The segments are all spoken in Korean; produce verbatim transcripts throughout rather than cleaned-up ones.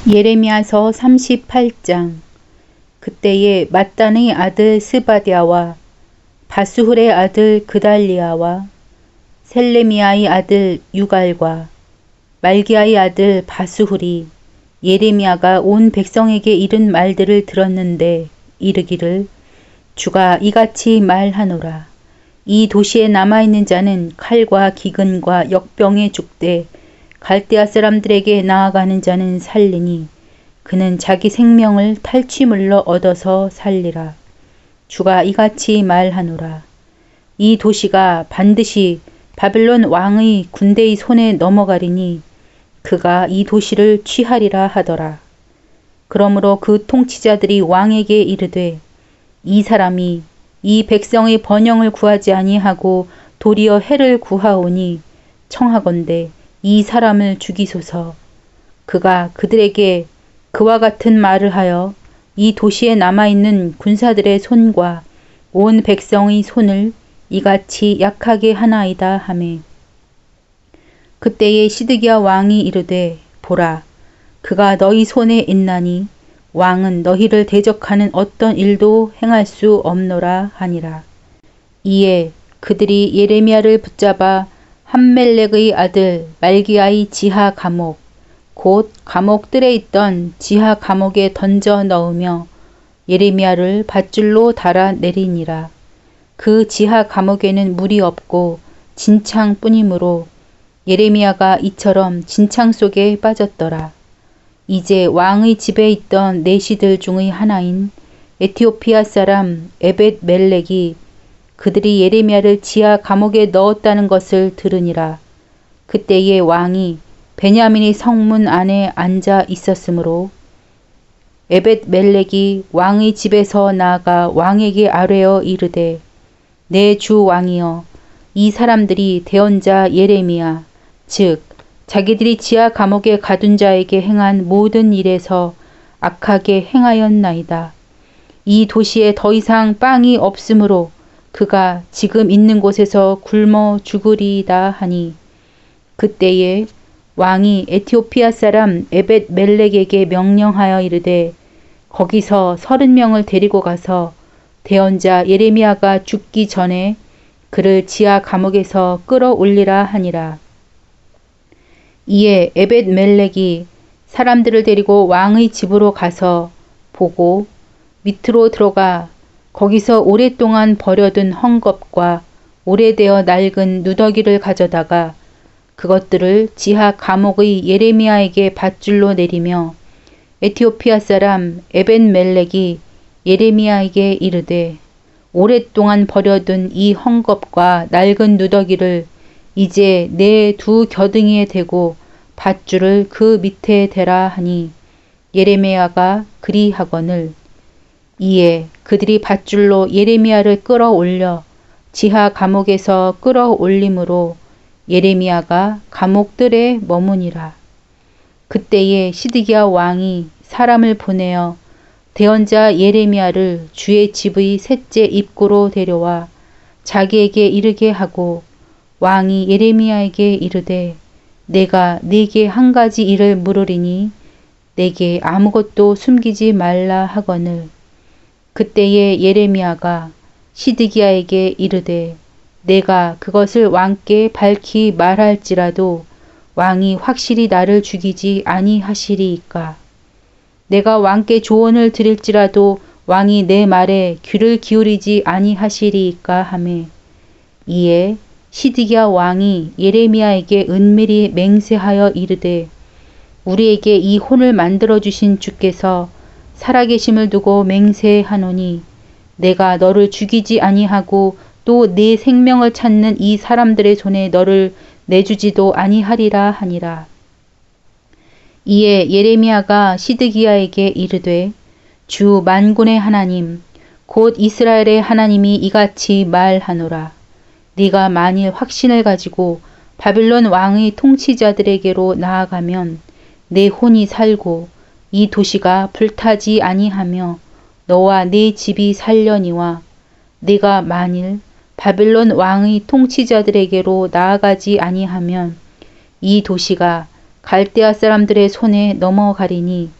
예레미야서 삼십팔 장. 그때에 mat단의 아들 스바랴와 바수훌의 아들 그달리아와 셀레미야의 아들 유갈과 말기야의 아들 바수훌이 예레미야가 온 백성에게 이른 말들을 들었는데 이르기를, 주가 이같이 말하노라. 이 도시에 남아있는 자는 칼과 기근과 역병에 죽되 갈대아 사람들에게 나아가는 자는 살리니 그는 자기 생명을 탈취물로 얻어서 살리라. 주가 이같이 말하노라. 이 도시가 반드시 바벨론 왕의 군대의 손에 넘어가리니 그가 이 도시를 취하리라 하더라. 그러므로 그 통치자들이 왕에게 이르되, 이 사람이 이 백성의 번영을 구하지 아니하고 도리어 해를 구하오니 청하건대 이 사람을 죽이소서. 그가 그들에게 그와 같은 말을 하여 이 도시에 남아있는 군사들의 손과 온 백성의 손을 이같이 약하게 하나이다 하매, 그때에 시드기야 왕이 이르되, 보라, 그가 너희 손에 있나니 왕은 너희를 대적하는 어떤 일도 행할 수 없노라 하니라. 이에 그들이 예레미야를 붙잡아 함멜렉의 아들 말기야의 지하 감옥, 곧 감옥들에 있던 지하 감옥에 던져 넣으며 예레미야를 밧줄로 달아 내리니라. 그 지하 감옥에는 물이 없고 진창뿐이므로 예레미야가 이처럼 진창 속에 빠졌더라. 이제 왕의 집에 있던 내시들 중의 하나인 에티오피아 사람 에벳 멜렉이 그들이 예레미야를 지하 감옥에 넣었다는 것을 들으니라. 그때에 왕이 베냐민의 성문 안에 앉아 있었으므로 에벳 멜렉이 왕의 집에서 나아가 왕에게 아뢰어 이르되, 내 주 왕이여, 이 사람들이 대언자 예레미야, 즉 자기들이 지하 감옥에 가둔 자에게 행한 모든 일에서 악하게 행하였나이다. 이 도시에 더 이상 빵이 없으므로 그가 지금 있는 곳에서 굶어 죽으리이다 하니, 그때에 왕이 에티오피아 사람 에벳 멜렉에게 명령하여 이르되, 거기서 서른 명을 데리고 가서 대언자 예레미야가 죽기 전에 그를 지하 감옥에서 끌어올리라 하니라. 이에 에벳 멜렉이 사람들을 데리고 왕의 집으로 가서 보고 밑으로 들어가 거기서 오랫동안 버려둔 헝겊과 오래되어 낡은 누더기를 가져다가 그것들을 지하 감옥의 예레미야에게 밧줄로 내리며 에티오피아 사람 에벳 멜렉이 예레미야에게 이르되, 오랫동안 버려둔 이 헝겊과 낡은 누더기를 이제 내 두 겨둥이에 대고 밧줄을 그 밑에 대라 하니 예레미야가 그리하거늘. 이에 그들이 밧줄로 예레미야를 끌어올려 지하 감옥에서 끌어올림으로 예레미야가 감옥들에 머무니라. 그때에 시드기야 왕이 사람을 보내어 대언자 예레미야를 주의 집의 셋째 입구로 데려와 자기에게 이르게 하고, 왕이 예레미야에게 이르되, 내가 네게 한 가지 일을 물으리니 내게 아무것도 숨기지 말라 하거늘. 그때에 예레미야가 시드기야에게 이르되, 내가 그것을 왕께 밝히 말할지라도 왕이 확실히 나를 죽이지 아니하시리이까. 내가 왕께 조언을 드릴지라도 왕이 내 말에 귀를 기울이지 아니하시리이까 하매, 이에 시드기야 왕이 예레미야에게 은밀히 맹세하여 이르되, 우리에게 이 혼을 만들어 주신 주께서 살아계심을 두고 맹세하노니 내가 너를 죽이지 아니하고 또 내 생명을 찾는 이 사람들의 손에 너를 내주지도 아니하리라 하니라. 이에 예레미야가 시드기야에게 이르되, 주 만군의 하나님 곧 이스라엘의 하나님이 이같이 말하노라. 네가 만일 확신을 가지고 바빌론 왕의 통치자들에게로 나아가면 내 혼이 살고 이 도시가 불타지 아니하며 너와 네 집이 살려니와, 네가 만일 바빌론 왕의 통치자들에게로 나아가지 아니하면 이 도시가 갈대아 사람들의 손에 넘어가리니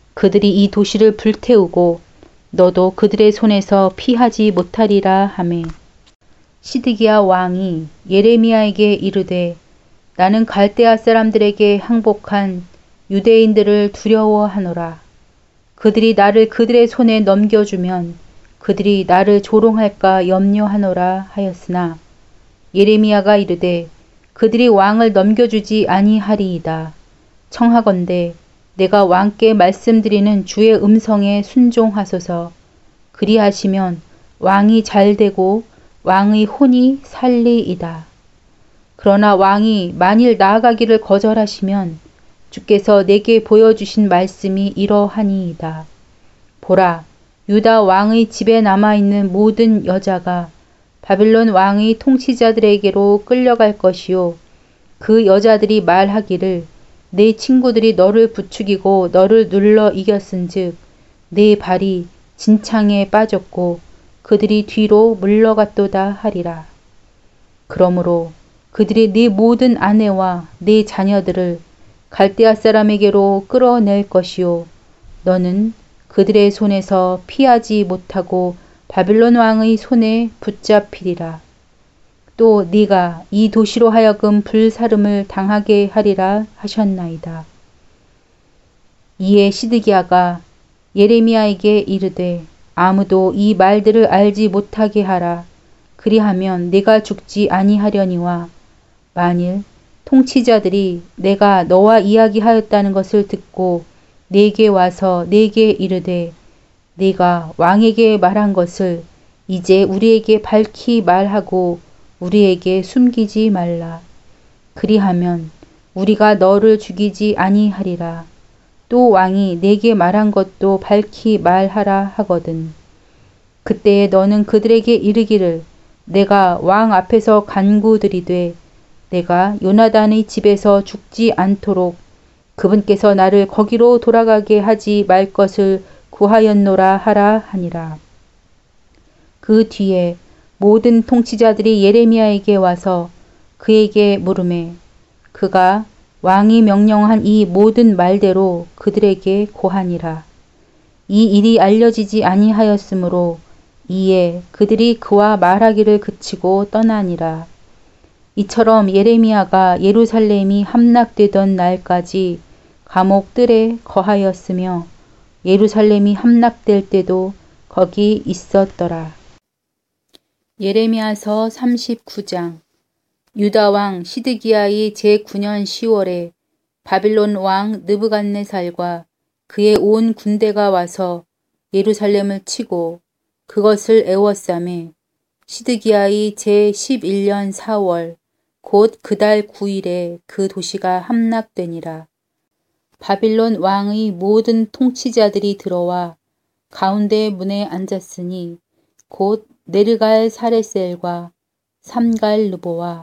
그들이 이 도시를 불태우고 너도 그들의 손에서 피하지 못하리라 하매 시드기야 왕이 예레미야에게 이르되 나는 갈대아 사람들에게 항복한 유대인들을 두려워하노라. 그들이 나를 그들의 손에 넘겨주면 그들이 나를 조롱할까 염려하노라 하였으나 예레미야가 이르되 그들이 왕을 넘겨주지 아니하리이다. 청하건대 내가 왕께 말씀드리는 주의 음성에 순종하소서. 그리하시면 왕이 잘되고 왕의 혼이 살리이다. 그러나 왕이 만일 나아가기를 거절하시면 주께서 내게 보여주신 말씀이 이러하니이다. 보라, 유다 왕의 집에 남아있는 모든 여자가 바빌론 왕의 통치자들에게로 끌려갈 것이요. 그 여자들이 말하기를 내 친구들이 너를 부추기고 너를 눌러 이겼은즉 내 발이 진창에 빠졌고 그들이 뒤로 물러갔도다 하리라. 그러므로 그들이 네 모든 아내와 네 자녀들을 갈대아 사람에게로 끌어낼 것이요. 너는 그들의 손에서 피하지 못하고 바빌론 왕의 손에 붙잡히리라. 또 네가 이 도시로 하여금 불사름을 당하게 하리라 하셨나이다. 이에 시드기야가 예레미야에게 이르되 아무도 이 말들을 알지 못하게 하라. 그리하면 내가 죽지 아니하려니와 만일 통치자들이 내가 너와 이야기하였다는 것을 듣고 내게 와서 내게 이르되 네가 왕에게 말한 것을 이제 우리에게 밝히 말하고 우리에게 숨기지 말라. 그리하면 우리가 너를 죽이지 아니하리라. 또 왕이 내게 말한 것도 밝히 말하라 하거든. 그때에 너는 그들에게 이르기를 내가 왕 앞에서 간구드리되 내가 요나단의 집에서 죽지 않도록 그분께서 나를 거기로 돌아가게 하지 말 것을 구하였노라 하라 하니라. 그 뒤에 모든 통치자들이 예레미야에게 와서 그에게 물으매 그가 왕이 명령한 이 모든 말대로 그들에게 고하니라. 이 일이 알려지지 아니하였으므로 이에 그들이 그와 말하기를 그치고 떠나니라. 이처럼 예레미야가 예루살렘이 함락되던 날까지 감옥 뜰에 거하였으며 예루살렘이 함락될 때도 거기 있었더라. 예레미야서 삼십구 장. 유다 왕 시드기야의 제구 년 시월에 바빌론 왕 느부갓네살과 그의 온 군대가 와서 예루살렘을 치고 그것을 애워싸매 시드기야의 제십일 년 사월 곧 그달 구 일에 그 도시가 함락되니라. 바빌론 왕의 모든 통치자들이 들어와 가운데 문에 앉았으니 곧 네르갈 사레셀과 삼갈 르보와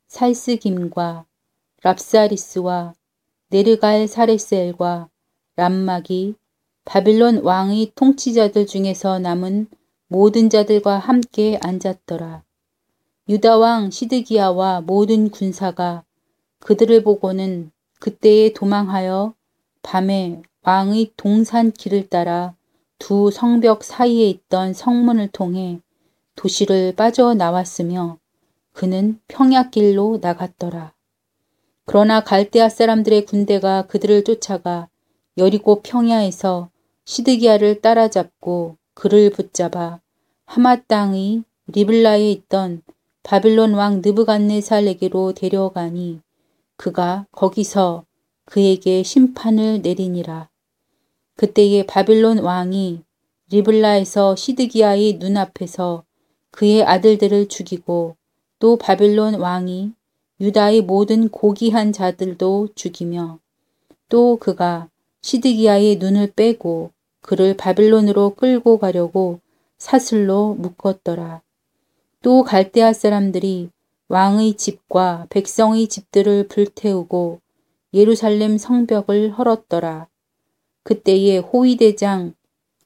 살스김과 랍사리스와 네르갈 사레셀과 람막이 바빌론 왕의 통치자들 중에서 남은 모든 자들과 함께 앉았더라. 유다 왕 시드기야와 모든 군사가 그들을 보고는 그때에 도망하여 밤에 왕의 동산 길을 따라 두 성벽 사이에 있던 성문을 통해 도시를 빠져나왔으며 그는 평야길로 나갔더라. 그러나 갈대아 사람들의 군대가 그들을 쫓아가 여리고 평야에서 시드기야를 따라잡고 그를 붙잡아 하맛 땅의 리블라에 있던 바빌론 왕 느부갓네살에게로 데려가니 그가 거기서 그에게 심판을 내리니라. 그때에 바빌론 왕이 리블라에서 시드기야의 눈앞에서 그의 아들들을 죽이고 또 바빌론 왕이 유다의 모든 고귀한 자들도 죽이며 또 그가 시드기야의 눈을 빼고 그를 바빌론으로 끌고 가려고 사슬로 묶었더라. 또 갈대아 사람들이 왕의 집과 백성의 집들을 불태우고 예루살렘 성벽을 헐었더라. 그때에 호위대장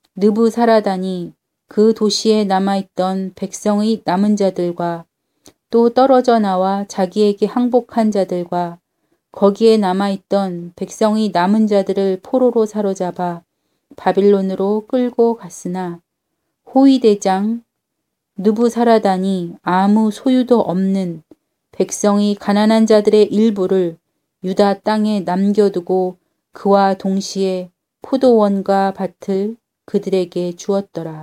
느부사라단이 그 도시에 남아있던 백성의 남은 자들과 또 떨어져 나와 자기에게 항복한 자들과 거기에 남아있던 백성의 남은 자들을 포로로 사로잡아 바빌론으로 끌고 갔으나 호위대장 느부사라단이 아무 소유도 없는 백성이 가난한 자들의 일부를 유다 땅에 남겨두고 그와 동시에 포도원과 밭을 그들에게 주었더라.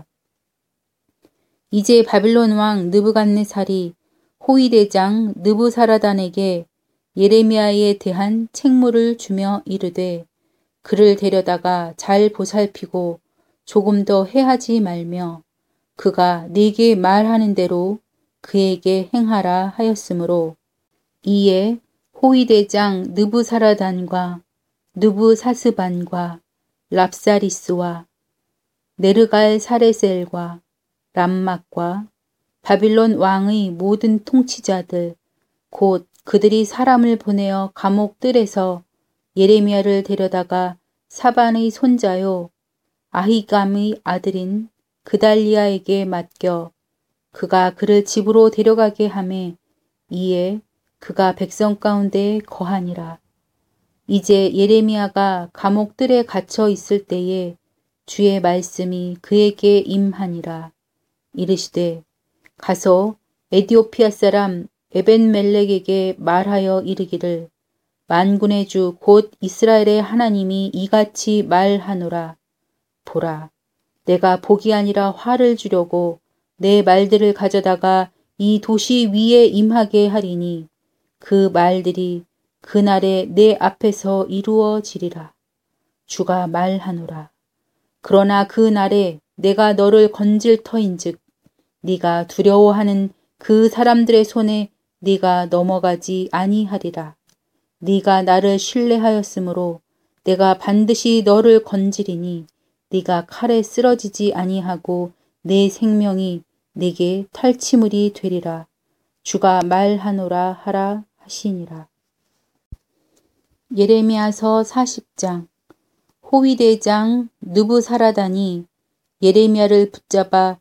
이제 바빌론 왕 느부갓네살이 호위대장 느부사라단에게 예레미야에 대한 책무를 주며 이르되 그를 데려다가 잘 보살피고 조금 더 해하지 말며 그가 네게 말하는 대로 그에게 행하라 하였으므로 이에 호위대장 느부사라단과 느부사스반과 랍사리스와 네르갈 사레셀과 람막과 바빌론 왕의 모든 통치자들 곧 그들이 사람을 보내어 감옥 뜰에서 예레미야를 데려다가 사반의 손자요 아히감의 아들인 그달리아에게 맡겨 그가 그를 집으로 데려가게 하매 이에 그가 백성 가운데 거하니라. 이제 예레미야가 감옥 뜰에 갇혀 있을 때에 주의 말씀이 그에게 임하니라. 이르시되 가서 에디오피아 사람 에벤멜렉에게 말하여 이르기를 만군의 주 곧 이스라엘의 하나님이 이같이 말하노라. 보라, 내가 복이 아니라 화를 주려고 내 말들을 가져다가 이 도시 위에 임하게 하리니 그 말들이 그날에 내 앞에서 이루어지리라. 주가 말하노라. 그러나 그 날에 내가 너를 건질 터인즉 네가 두려워하는 그 사람들의 손에 네가 넘어가지 아니하리라. 네가 나를 신뢰하였으므로 내가 반드시 너를 건지리니 네가 칼에 쓰러지지 아니하고 내 생명이 네게 탈취물이 되리라. 주가 말하노라 하라 하시니라. 예레미야서 사십 장. 호위대장 느부사라단이 예레미야를 붙잡아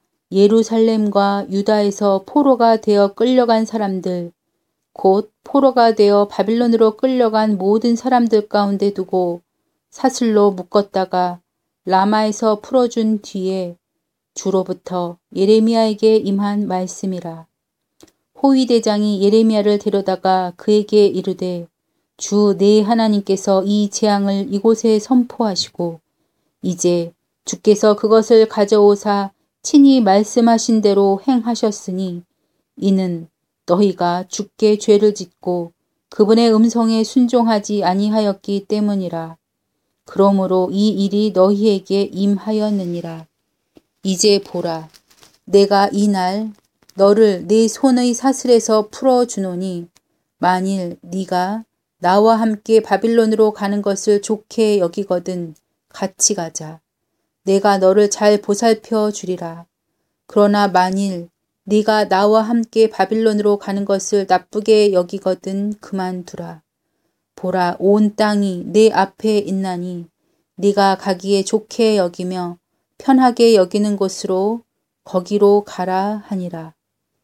예루살렘과 유다에서 포로가 되어 끌려간 사람들 곧 포로가 되어 바빌론으로 끌려간 모든 사람들 가운데 두고 사슬로 묶었다가 라마에서 풀어준 뒤에 주로부터 예레미야에게 임한 말씀이라. 호위대장이 예레미야를 데려다가 그에게 이르되 주 내 하나님께서 이 재앙을 이곳에 선포하시고 이제 주께서 그것을 가져오사 친히 말씀하신 대로 행하셨으니 이는 너희가 주께 죄를 짓고 그분의 음성에 순종하지 아니하였기 때문이라. 그러므로 이 일이 너희에게 임하였느니라. 이제 보라, 내가 이날 너를 내 손의 사슬에서 풀어주노니 만일 네가 나와 함께 바빌론으로 가는 것을 좋게 여기거든 같이 가자. 내가 너를 잘 보살펴 주리라. 그러나 만일 네가 나와 함께 바빌론으로 가는 것을 나쁘게 여기거든 그만두라. 보라, 온 땅이 내 앞에 있나니 네가 가기에 좋게 여기며 편하게 여기는 곳으로 거기로 가라 하니라.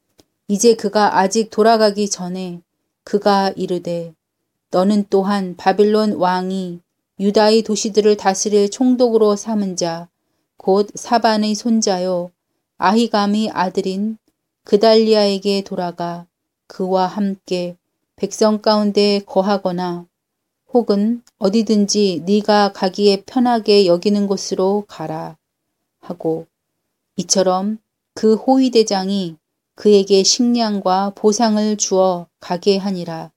이제 그가 아직 돌아가기 전에 그가 이르되 너는 또한 바빌론 왕이 유다의 도시들을 다스릴 총독으로 삼은 자 곧 사반의 손자요 아히감의 아들인 그달리아에게 돌아가 그와 함께 백성 가운데 거하거나 혹은 어디든지 네가 가기에 편하게 여기는 곳으로 가라 하고 이처럼 그 호위대장이 그에게 식량과 보상을 주어 가게 하니라.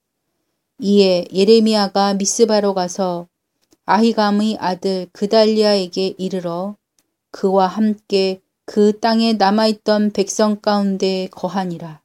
이에 예레미야가 미스바로 가서 아히감의 아들 그달리아에게 이르러 그와 함께 그 땅에 남아있던 백성 가운데 거하니라.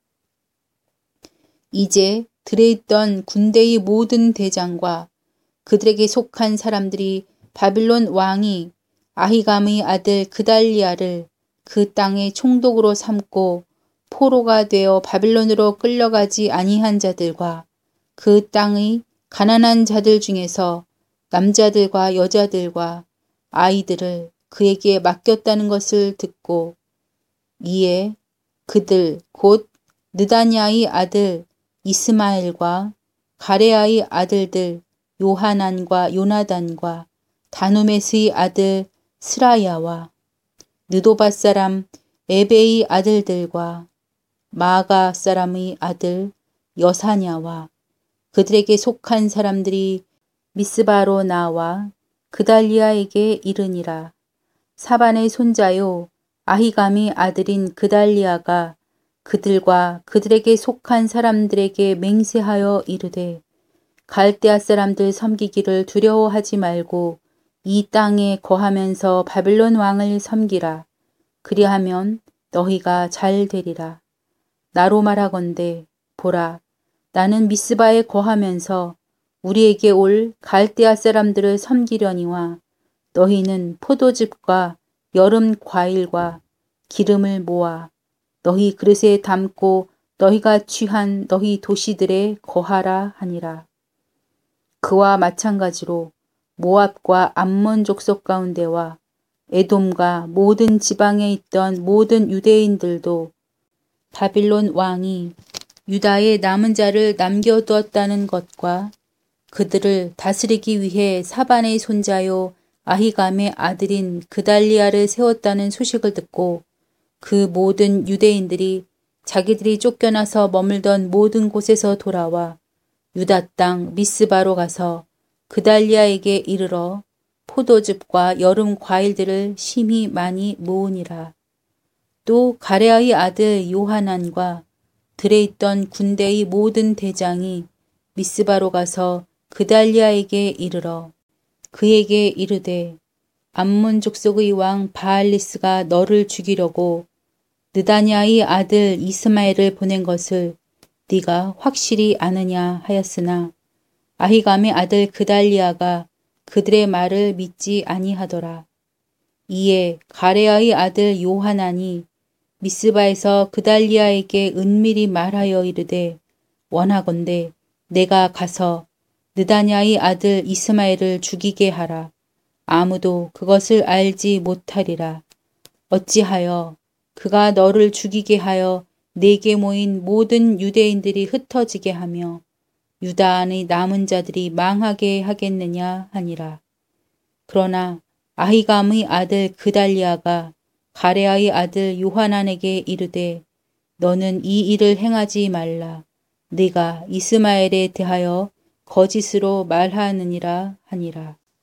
이제 들에 있던 군대의 모든 대장과 그들에게 속한 사람들이 바빌론 왕이 아히감의 아들 그달리아를 그 땅의 총독으로 삼고 포로가 되어 바빌론으로 끌려가지 아니한 자들과 그 땅의 가난한 자들 중에서 남자들과 여자들과 아이들을 그에게 맡겼다는 것을 듣고 이에 그들 곧 느다냐의 아들 이스마엘과 가레아의 아들들 요하난과 요나단과 다누메스의 아들 스라야와 느도밧 사람 에베의 아들들과 마가 사람의 아들 여사냐와 그들에게 속한 사람들이 미스바로 나와 그달리아에게 이르니라. 사반의 손자요 아히감의 아들인 그달리아가 그들과 그들에게 속한 사람들에게 맹세하여 이르되 갈대아 사람들 섬기기를 두려워하지 말고 이 땅에 거하면서 바빌론 왕을 섬기라. 그리하면 너희가 잘 되리라. 나로 말하건대 보라 나는 미스바에 거하면서 우리에게 올 갈대아 사람들을 섬기려니와 너희는 포도즙과 여름 과일과 기름을 모아 너희 그릇에 담고 너희가 취한 너희 도시들에 거하라 하니라. 그와 마찬가지로 모압과 암몬 족속 가운데와 에돔과 모든 지방에 있던 모든 유대인들도 바빌론 왕이 유다의 남은 자를 남겨두었다는 것과 그들을 다스리기 위해 사반의 손자요 아히감의 아들인 그달리아를 세웠다는 소식을 듣고 그 모든 유대인들이 자기들이 쫓겨나서 머물던 모든 곳에서 돌아와 유다 땅 미스바로 가서 그달리아에게 이르러 포도즙과 여름 과일들을 심히 많이 모으니라. 또 가레아의 아들 요하난과 들에 있던 군대의 모든 대장이 미스바로 가서 그달리아에게 이르러 그에게 이르되 암몬 족속의 왕 바알리스가 너를 죽이려고 느다냐의 아들 이스마엘을 보낸 것을 네가 확실히 아느냐 하였으나 아히감의 아들 그달리아가 그들의 말을 믿지 아니하더라. 이에 가레아의 아들 요하난이 미스바에서 그달리아에게 은밀히 말하여 이르되 원하건대 내가 가서 느다냐의 아들 이스마엘을 죽이게 하라. 아무도 그것을 알지 못하리라. 어찌하여 그가 너를 죽이게 하여 내게 모인 모든 유대인들이 흩어지게 하며 유다 안의 남은 자들이 망하게 하겠느냐 하니라. 그러나 아히감의 아들 그달리아가 가레아의 아들 요하난에게 이르되 너는 이 일을 행하지 말라. 네가 이스마엘에 대하여 거짓으로 말하느니라 하니라.